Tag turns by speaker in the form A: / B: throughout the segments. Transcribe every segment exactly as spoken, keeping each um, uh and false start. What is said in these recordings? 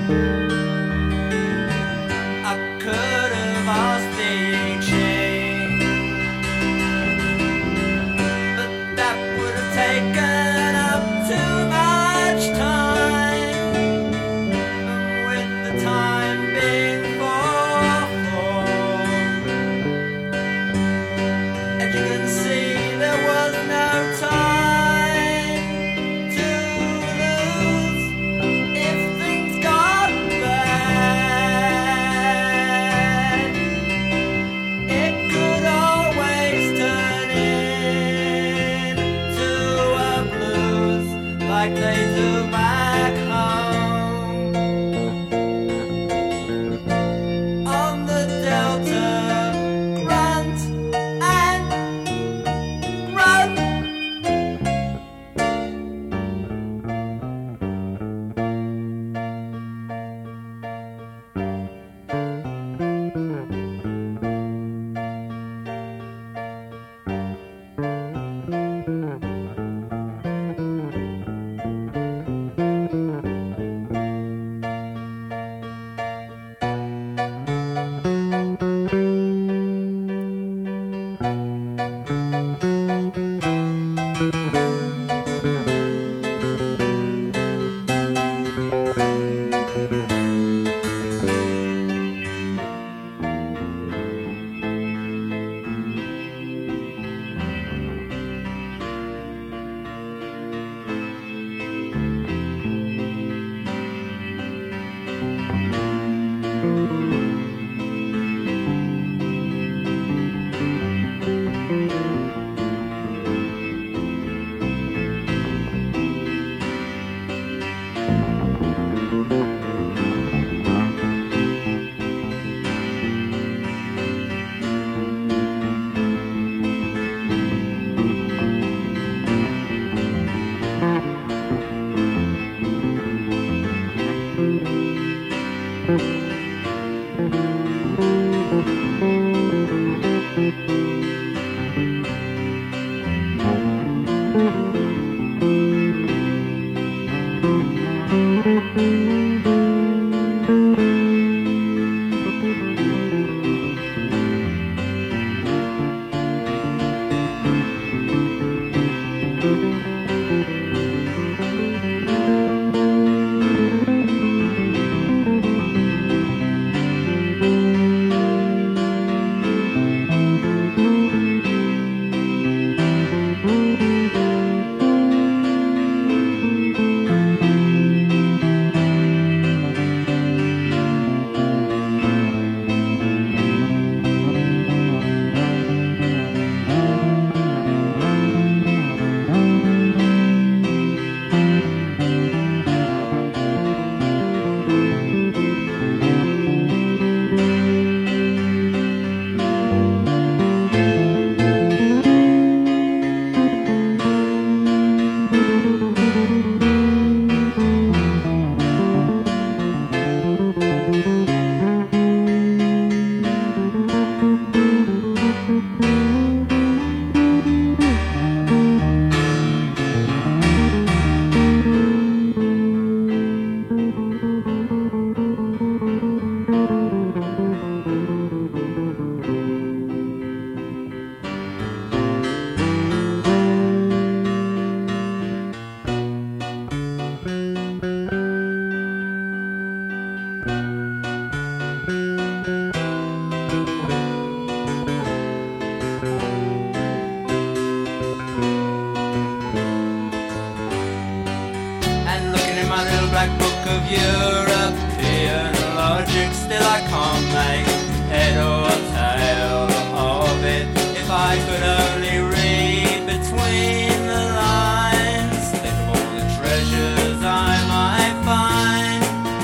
A: European logic, still I can't make head or tail of it. If I could only read between the lines, think of all the treasures I might find,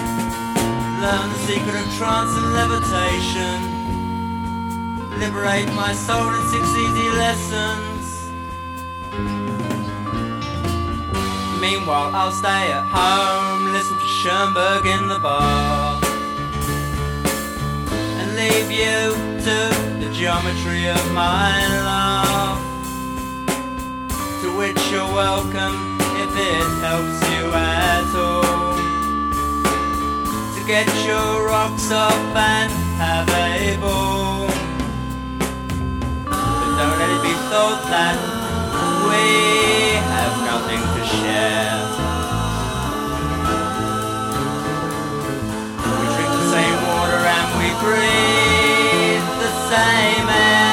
A: learn the secret of trance and levitation, liberate my soul in six easy lessons. Meanwhile, I'll stay at home, listen to Schoenberg in the bar, and leave you to the geometry of my love, to which you're welcome if it helps you at all, to get your rocks off and have a ball. But don't let it be thought that we have nothing to share. We drink the same water and we breathe the same air.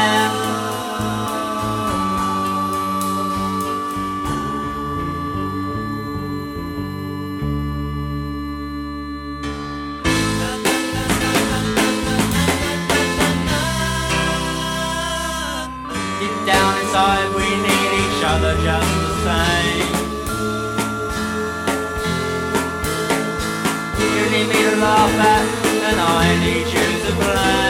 A: Down inside we need each other just the same. You need me to laugh at and I need you to blame.